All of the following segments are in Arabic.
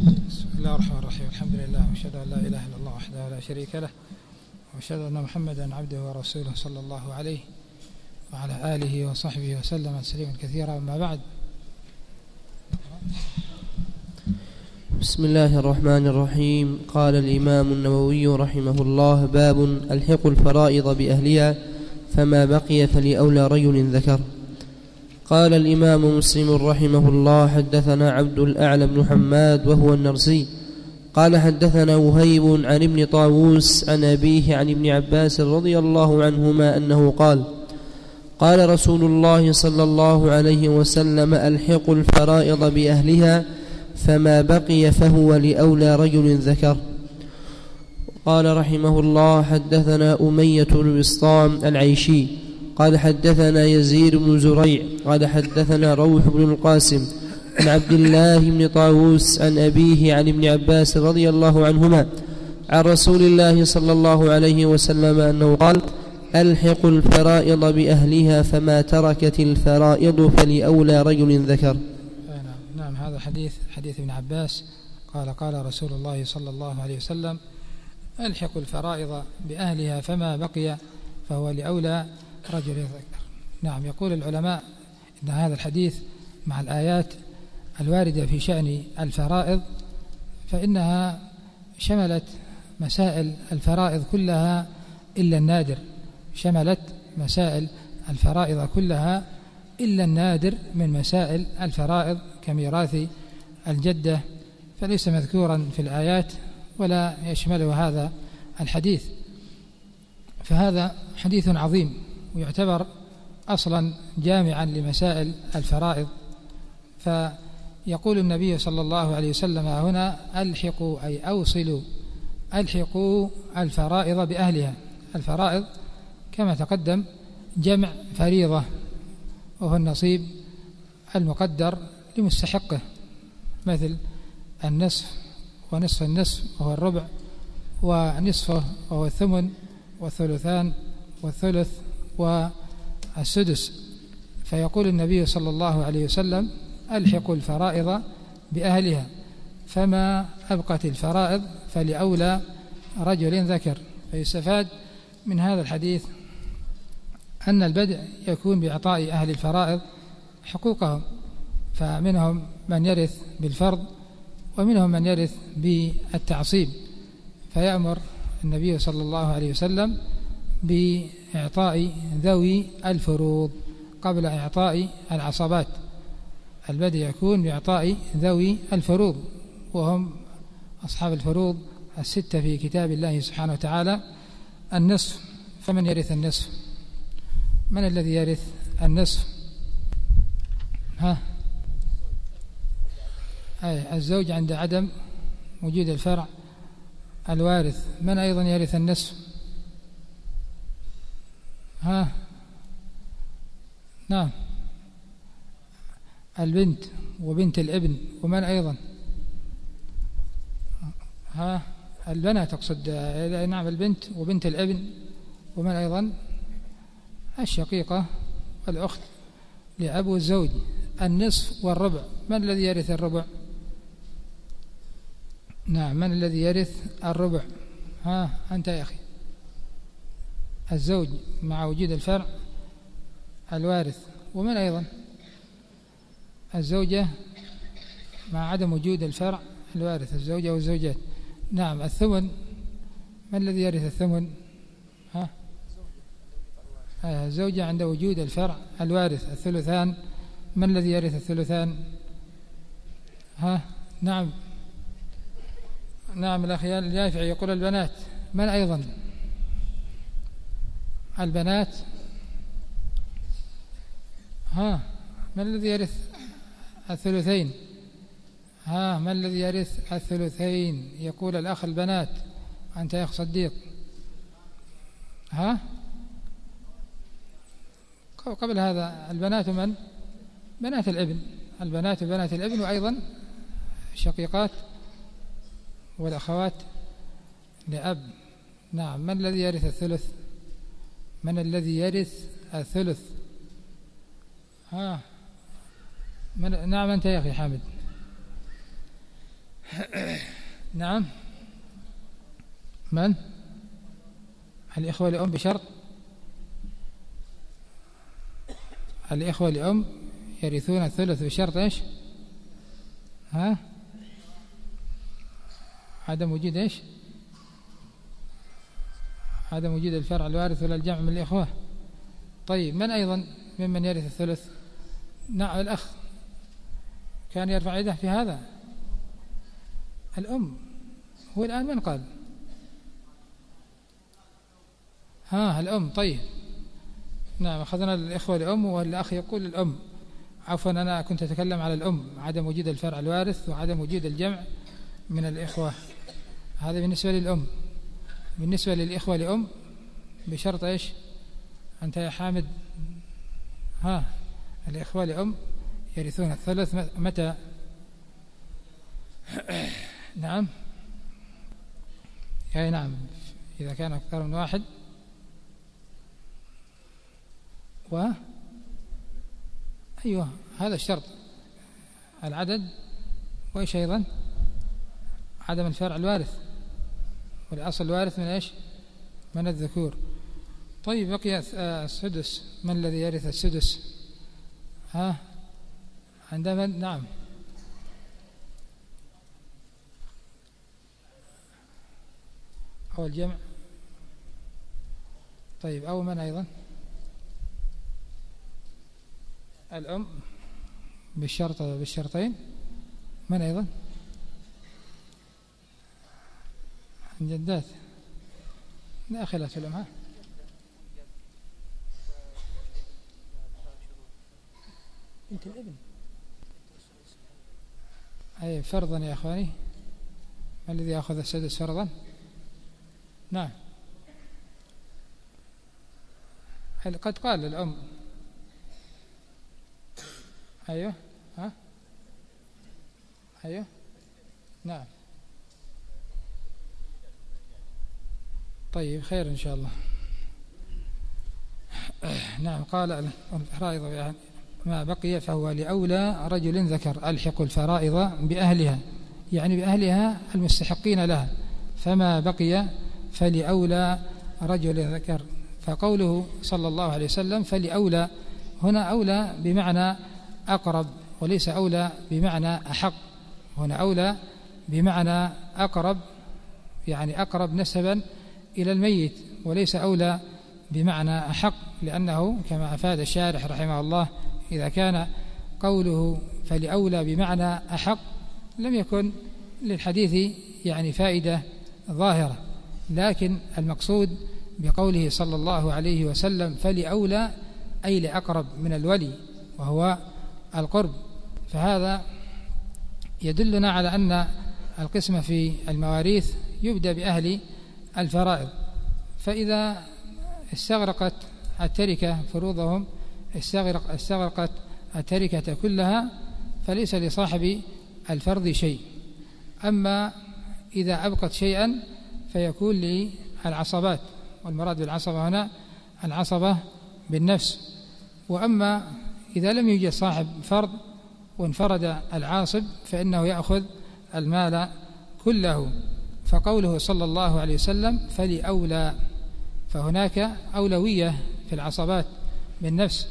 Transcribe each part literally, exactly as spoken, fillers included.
بسم الله الرحمن الرحيم. الحمد لله وأشهد أن لا إله إلا الله وحده لا شريك له وأشهد أن محمدا عبده ورسوله صلى الله عليه وعلى آله وصحبه وسلم تسليما كثيرا. أما بعد. بسم الله الرحمن الرحيم. قال الإمام النووي رحمه الله: باب ألحق الفرائض بأهلها فما بقي فلأولى رجل ذكر. قال الإمام مسلم رحمه الله: حدثنا عبد الأعلى بن حماد وهو النرسي قال حدثنا وهيب عن ابن طاووس عن أبيه عن ابن عباس رضي الله عنهما أنه قال: قال رسول الله صلى الله عليه وسلم: ألحقوا الفرائض بأهلها فما بقي فهو لأولى رجل ذكر. قال رحمه الله: حدثنا أمية بن بسطام العيشي قال حدثنا يزيد بن زريع قال حدثنا روح بن القاسم عن عبد الله بن طاووس عن أبيه عن ابن عباس رضي الله عنهما عن رسول الله صلى الله عليه وسلم أنه قال: ألحقوا الفرائض بأهلها فما تركت الفرائض فلأولى رجل ذكر. نعم، هذا حديث حديث ابن عباس قال: قال رسول الله صلى الله عليه وسلم: ألحقوا الفرائض بأهلها فما بقي فهو لأولى رجل ذكر. نعم، يقول العلماء إن هذا الحديث مع الآيات الواردة في شأن الفرائض فإنها شملت مسائل الفرائض كلها إلا النادر، شملت مسائل الفرائض كلها إلا النادر من مسائل الفرائض كميراث الجدة، فليس مذكورا في الآيات ولا يشمله هذا الحديث. فهذا حديث عظيم ويعتبر أصلا جامعا لمسائل الفرائض. فيقول النبي صلى الله عليه وسلم هنا: ألحقوا أي أوصلوا، ألحقوا الفرائض بأهلها. الفرائض كما تقدم جمع فريضة، وهو النصيب المقدر لمستحقه، مثل النصف ونصف النصف وهو الربع، ونصفه وهو الثمن، والثلثان والثلث والسدس. فيقول النبي صلى الله عليه وسلم: ألحقوا الفرائض بأهلها فما أبقت الفرائض فلأولى رجل ذكر. فيستفاد من هذا الحديث أن البدء يكون بإعطاء أهل الفرائض حقوقهم، فمنهم من يرث بالفرض ومنهم من يرث بالتعصيب، فيأمر النبي صلى الله عليه وسلم بإعطاء ذوي الفروض قبل إعطاء العصبات. البدء يكون بإعطاء ذوي الفروض، وهم أصحاب الفروض الستة في كتاب الله سبحانه وتعالى. النصف، فمن يرث النصف؟ من الذي يرث النصف؟ ها أي الزوج عند عدم وجود الفرع الوارث. من أيضا يرث النصف؟ ها نعم البنت وبنت الابن. ومن أيضا؟ ها البنات تقصد؟ نعم البنت وبنت الابن. ومن أيضا؟ الشقيقة والأخت لأب والزوج. النصف والربع، من الذي يرث الربع؟ نعم، من الذي يرث الربع؟ ها أنت يا أخي. الزوج مع وجود الفرع الوارث. ومن أيضا؟ الزوجة مع عدم وجود الفرع الوارث، الزوجة والزوجات. نعم الثمن، من الذي يرث الثمن؟ ها الزوجة عند وجود الفرع الوارث. الثلثان، من الذي يرث الثلثان؟ ها نعم نعم الأخ اليافع يقول البنات. من أيضا؟ البنات. ها من الذي يرث الثلثين؟ ها من الذي يرث الثلثين؟ يقول الأخ البنات. أنت يا أخ صديق. ها قبل هذا البنات من؟ بنات الابن. البنات بنات الابن، وأيضا الشقيقات والأخوات لأب. نعم، من الذي يرث الثلث؟ من الذي يرث الثلث؟ ها من؟ نعم أنت يا أخي حامد. نعم. من؟ الإخوة لأم بشرط الإخوة لأم يرثون الثلث بشرط إيش؟ ها؟ عدم وجود إيش؟ عدم وجود الفرع الوارث ولا الجمع من الإخوة. طيب من أيضا ممن يرث الثلث؟ نعم الأخ كان يرفع يده في هذا. الأم هو الآن من قال؟ ها الأم. طيب نعم أخذنا الإخوة لأم والأخ يقول الأم. عفوا أنا كنت أتكلم على الأم، عدم وجود الفرع الوارث وعدم وجود الجمع من الإخوة. هذا بالنسبة للأم. بالنسبة للإخوة لأم بشرط إيش؟ أنت يا حامد. ها الإخوة لأم يرثون الثلث متى؟ نعم أي نعم إذا كان أكثر من واحد. و أيوه هذا الشرط العدد. وإيش أيضا؟ عدم الفرع الوارث، والأصل الوارث من إيش؟ من الذكور. طيب بقي السدس. من الذي يرث السدس؟ ها عندما نعم أو الجمع. طيب أو من أيضا؟ الأم بالشرط بالشرطين. من أيضا؟ الجدات داخلة في الأم. بنت الابن. أي فرضا يا أخواني. ما الذي يأخذ السدس فرضا؟ نعم قد قال الأم. أيوه ها أيوه نعم. طيب خير إن شاء الله. نعم قال الفرائض ما بقي فهو لأولى رجل ذكر. ألحق الفرائض بأهلها، يعني بأهلها المستحقين لها. فما بقي فلأولى رجل ذكر. فقوله صلى الله عليه وسلم فلأولى، هنا أولى بمعنى أقرب وليس أولى بمعنى أحق. هنا أولى بمعنى أقرب، يعني أقرب نسبا إلى الميت، وليس أولى بمعنى أحق، لأنه كما أفاد الشارح رحمه الله إذا كان قوله فلأولى بمعنى أحق لم يكن للحديث يعني فائدة ظاهرة. لكن المقصود بقوله صلى الله عليه وسلم فلأولى أي لأقرب من الولي وهو القرب. فهذا يدلنا على أن القسمة في المواريث يبدأ بأهل الفرائض. فإذا استغرقت التركة فروضهم استغرق استغرقت التركة كلها فليس لصاحب الفرض شيء. أما إذا أبقت شيئا فيكون للعصبات، والمراد بالعصبة هنا العصبة بالنفس. وأما إذا لم يوجد صاحب فرض وانفرد العاصب فإنه يأخذ المال كله. فقوله صلى الله عليه وسلم فلأولى، فهناك أولوية في العصبات بالنفس،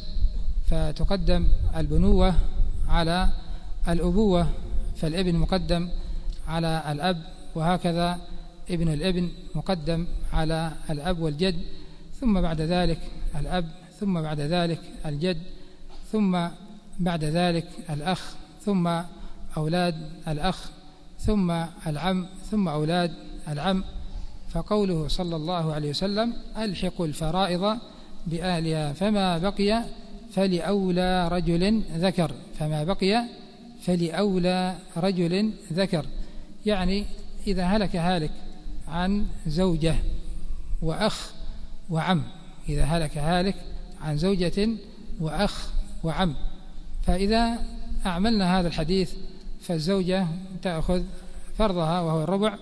فتقدم البنوة على الأبوة، فالابن مقدم على الأب، وهكذا ابن الابن مقدم على الأب والجد، ثم بعد ذلك الأب، ثم بعد ذلك الجد، ثم بعد ذلك الأخ، ثم أولاد الأخ، ثم العم، ثم أولاد العم. فقوله صلى الله عليه وسلم ألحقوا الفرائض بأهلها فما بقي فلأولى رجل ذكر. فما بقي فلأولى رجل ذكر، يعني إذا هلك هالك عن زوجة وأخ وعم، إذا هلك هالك عن زوجة وأخ وعم، فإذا أعملنا هذا الحديث فالزوجة تأخذ فرضها وهو الربع،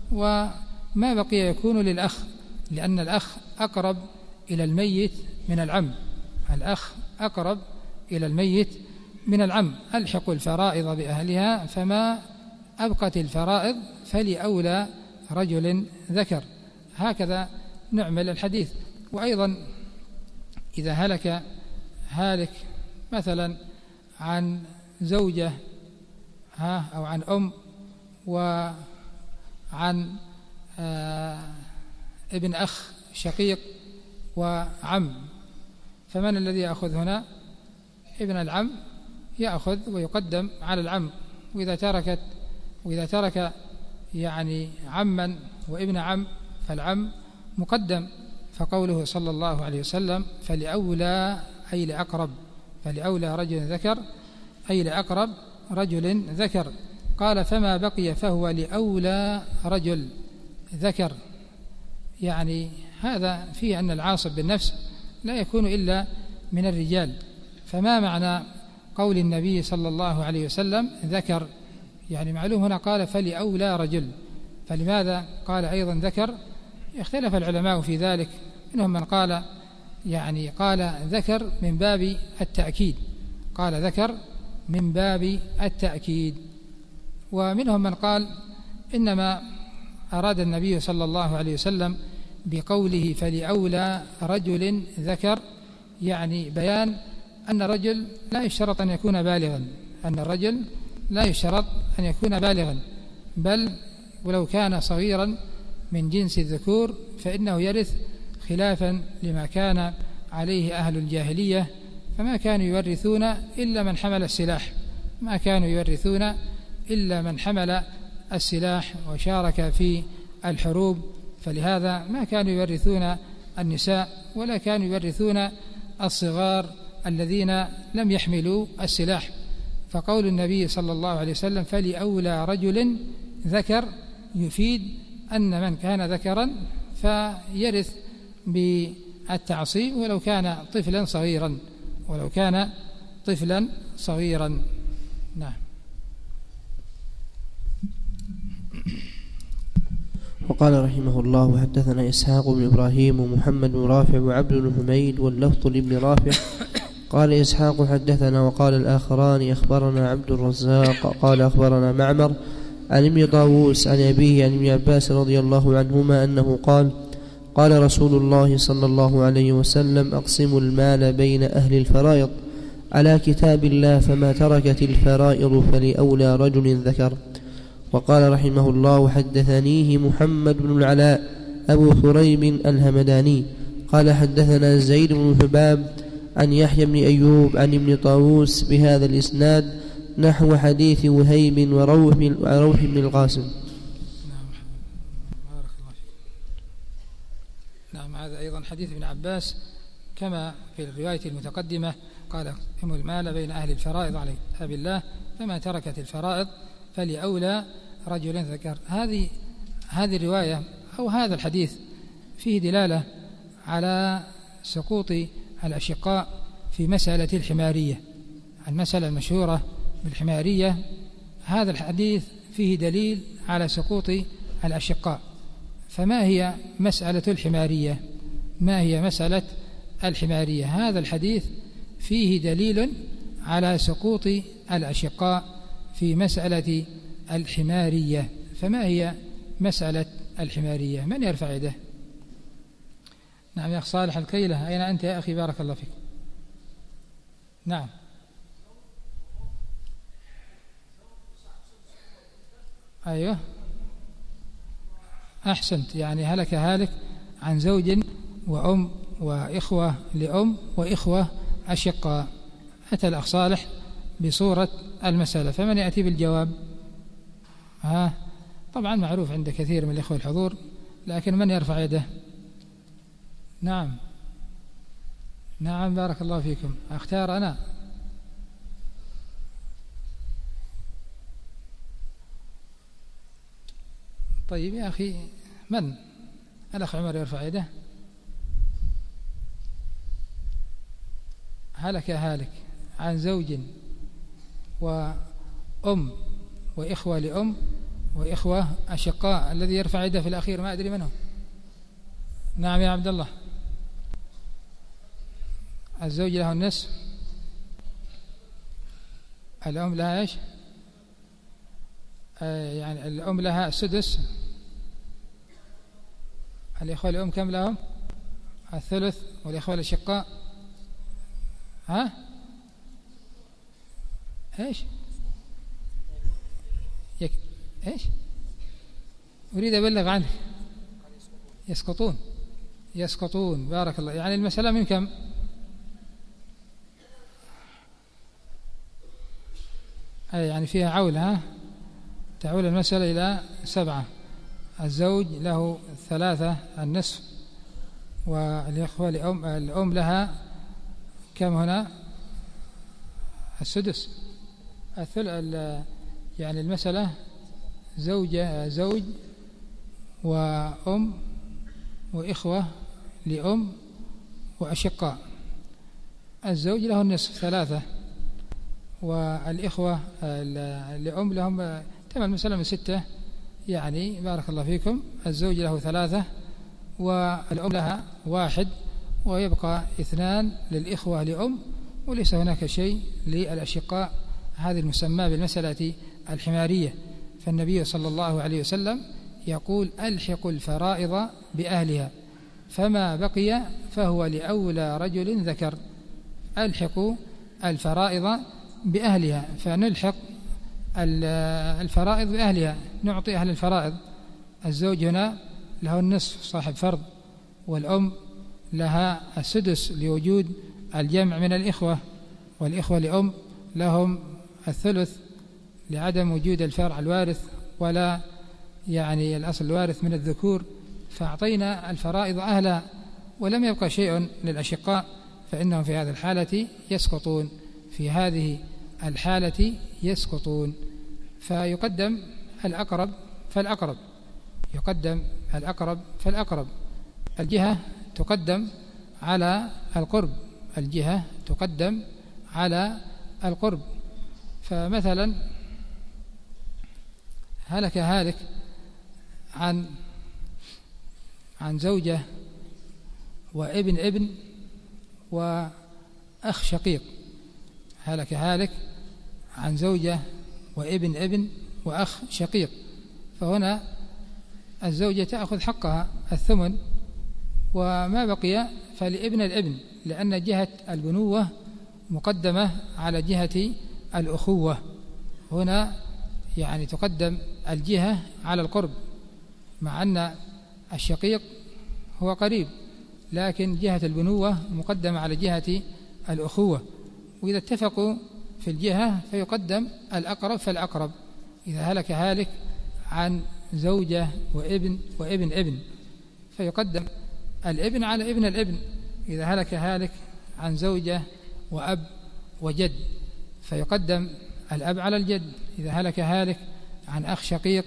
وما بقي يكون للأخ، لأن الأخ أقرب إلى الميت من العم، الأخ أقرب إلى الميت من العم. ألحقوا الفرائض بأهلها فما أبقت الفرائض فلأولى رجل ذكر. هكذا نعمل الحديث. وأيضا إذا هلك هالك مثلا عن زوجة ها أو عن أم وعن آه ابن أخ شقيق وعم، فمن الذي يأخذ هنا؟ ابن العم يأخذ ويقدم على العم. وإذا تركت وإذا ترك يعني عما وابن عم فالعم مقدم. فقوله صلى الله عليه وسلم فلأولى أي لأقرب، فلأولى رجل ذكر أي لأقرب رجل ذكر. قال فما بقي فهو لأولى رجل ذكر، يعني هذا فيه أن العاصب بالنفس لا يكون إلا من الرجال. فما معنى قول النبي صلى الله عليه وسلم ذكر؟ يعني معلوم هنا قال فلأولى رجل، فلماذا قال أيضا ذكر؟ اختلف العلماء في ذلك. منهم من قال يعني قال ذكر من باب التأكيد، قال ذكر من باب التأكيد. ومنهم من قال إنما أراد النبي صلى الله عليه وسلم بقوله فلأولى رجل ذكر يعني بيان أن الرجل لا يشترط أن يكون بالغا، أن الرجل لا يشترط أن يكون بالغا، بل ولو كان صغيرا من جنس الذكور فإنه يرث، خلافا لما كان عليه أهل الجاهلية، فما كانوا يورثون إلا من حمل السلاح، ما كانوا يورثون إلا من حمل السلاح وشارك في الحروب، فلهذا ما كانوا يورثون النساء ولا كانوا يورثون الصغار الذين لم يحملوا السلاح. فقول النبي صلى الله عليه وسلم فلأولى رجل ذكر يفيد أن من كان ذكرا فيرث بالتعصيب ولو كان طفلا صغيرا، ولو كان طفلا صغيرا. نعم. وقال رحمه الله حدثنا إسحاق بن إبراهيم ومحمد بن رافع وعبد بن حميد واللفظ لابن رافع. قال إسحاق حدثنا، وقال الآخران أخبرنا عبد الرزاق قال أخبرنا معمر عن ابن طاووس عن أبيه عن ابن عباس رضي الله عنهما أنه قال قال رسول الله صلى الله عليه وسلم أقسموا المال بين أهل الفرائض على كتاب الله، فما تركت الفرائض فلأولى رجل ذكر. وقال رحمه الله حدثنيه محمد بن العلاء أبو ثريب الهمداني قال حدثنا زيد بن حباب عن يحيى بن أيوب عن ابن طاووس بهذا الإسناد نحو حديث وهيب وروح بن القاسم. نعم بارك الله فيك. نعم هذا أيضا حديث ابن عباس كما في الرواية المتقدمة، قال اقسموا المال بين أهل الفرائض على كتاب الله، فما تركت الفرائض فلأولى رجل ذكر. هذه هذه الرواية أو هذا الحديث فيه دلالة على سقوط الأشقاء في مسألة الحمارية، المسألة المشهورة بالحمارية. هذا الحديث فيه دليل على سقوط الأشقاء. فما هي مسألة الحمارية؟ ما هي مسألة الحمارية؟ هذا الحديث فيه دليل على سقوط الأشقاء في مسألة الحمارية. فما هي مسألة الحمارية؟ من يرفع يده؟ نعم يا أخ صالح الكيلة، أين أنت يا أخي؟ بارك الله فيك. نعم أيوه أحسنت، يعني هلك هالك عن زوج وأم وإخوة لأم وإخوة أشقاء. أتى الأخ صالح بصورة المسألة، فمن يأتي بالجواب؟ ها طبعا معروف عند كثير من الإخوة الحضور، لكن من يرفع يده؟ نعم نعم بارك الله فيكم. أختار أنا. طيب يا أخي من؟ الأخ عمر يرفع يده. هلك هالك عن زوج وأم وإخوة لأم وإخوة أشقاء. الذي يرفع يده في الأخير ما أدري منه. نعم يا عبد الله. الزوج له النصف، الأم لها إيش؟ يعني الأم لها السدس، الإخوة الأم كم لهم؟ الثلث، والإخوة الأشقاء ها إيش يك... إيش أريد أبلغ عنك. يسقطون يسقطون بارك الله. يعني المسألة من كم؟ أي يعني فيها عول، ها تعول المسألة إلى سبعة. الزوج له ثلاثة النصف، والإخوة الأم, الأم لها كم هنا؟ السدس. الثل... يعني المسألة زوجة زوج وأم وإخوة لأم وأشقاء. الزوج له النصف ثلاثة، والإخوة لأم لهم تم المسألة من ستة، يعني بارك الله فيكم. الزوج له ثلاثة والأم لها واحد، ويبقى اثنان للإخوة لأم، وليس هناك شيء للأشقاء. هذه المسمى بالمسألة الحمارية. فالنبي صلى الله عليه وسلم يقول: ألحقوا الفرائض بأهلها فما بقي فهو لأولى رجل ذكر. ألحقوا الفرائض بأهلها، فنلحق الفرائض بأهلها، نعطي أهل الفرائض. الزوج هنا له النصف صاحب فرض، والأم لها السدس لوجود الجمع من الإخوة، والإخوة لأم لهم الثلث لعدم وجود الفرع الوارث ولا يعني الأصل الوارث من الذكور. فأعطينا الفرائض أهلها ولم يبقى شيء للأشقاء، فإنهم في هذه الحالة يسقطون في هذه الحالة يسقطون فيقدم الأقرب فالأقرب يقدم الأقرب فالأقرب. الجهة تقدم على القرب الجهة تقدم على القرب. فمثلا هلك هالك عن عن زوجة وابن ابن وأخ شقيق. هلك هالك عن زوجة وابن ابن وأخ شقيق، فهنا الزوجة تأخذ حقها الثمن، وما بقي فلابن الابن، لأن جهة البنوة مقدمة على جهة الأخوة. هنا يعني تقدم الجهة على القرب، مع أن الشقيق هو قريب، لكن جهة البنوة مقدمة على جهة الأخوة. وإذا اتفقوا في الجهة فيقدم الأقرب فالأقرب. إذا هلك هالك عن زوجة وابن وابن ابن فيقدم الابن على ابن الابن. إذا هلك هالك عن زوجة وأب وجد فيقدم الأب على الجد. إذا هلك هالك عن أخ شقيق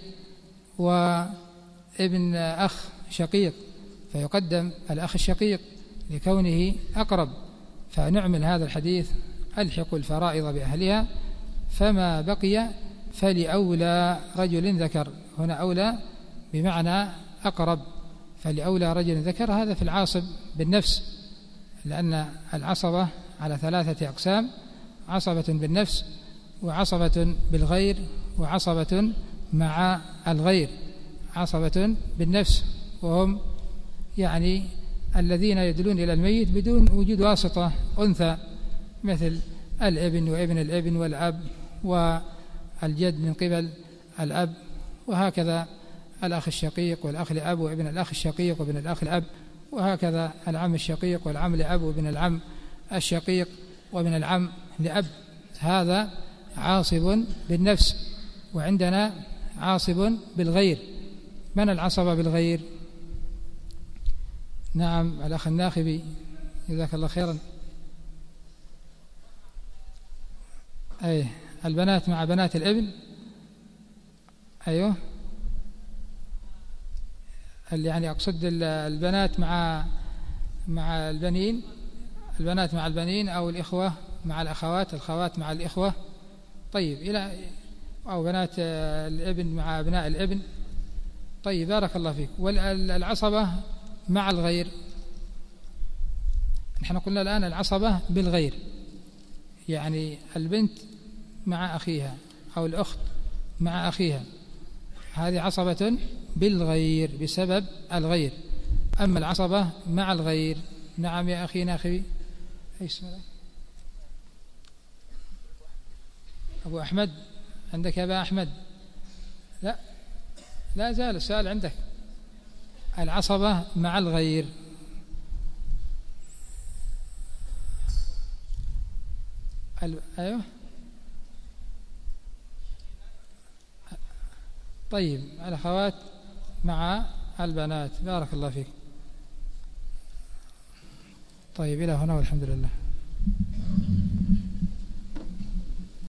وابن أخ شقيق فيقدم الأخ الشقيق لكونه أقرب. فنعمل هذا الحديث: ألحقوا الفرائض بأهلها فما بقي فلأولى رجل ذكر. هنا أولى بمعنى أقرب، فلأولى رجل ذكر. هذا في العاصب بالنفس، لأن العصبة على ثلاثة أقسام: عصبة بالنفس، وعصبة بالغير، وعصبة مع الغير. عصبة بالنفس وهم يعني الذين يدلون إلى الميت بدون وجود واسطة أنثى، مثل الابن وابن الابن والأب والجد من قبل الأب، وهكذا الأخ الشقيق والأخ لأب وابن الأخ الشقيق وابن الأخ لأب، وهكذا العم الشقيق والعم لأب وابن العم الشقيق وابن العم لأب. هذا عاصب بالنفس. وعندنا عاصب بالغير. من العصبة بالغير؟ نعم، الأخ الناخبي جزاك الله خيرا. أي البنات مع بنات الابن. أيوه، يعني أقصد البنات مع مع البنين، البنات مع البنين، أو الإخوة مع الأخوات، الخوات مع الإخوة. طيب، إلى أو بنات الابن مع أبناء الابن. طيب، بارك الله فيك. والعصبة مع الغير، نحن قلنا الآن العصبة بالغير، يعني البنت مع أخيها أو الأخت مع أخيها. هذه عصبة بالغير بسبب الغير. أما العصبة مع الغير، نعم يا أخي ناخي، إيش اسمه أبو أحمد، عندك يا أبا أحمد؟ لا لا زال السؤال عندك. العصبة مع الغير، أيوه طيب، الأخوات مع البنات، بارك الله فيك. طيب إلى هنا والحمد لله.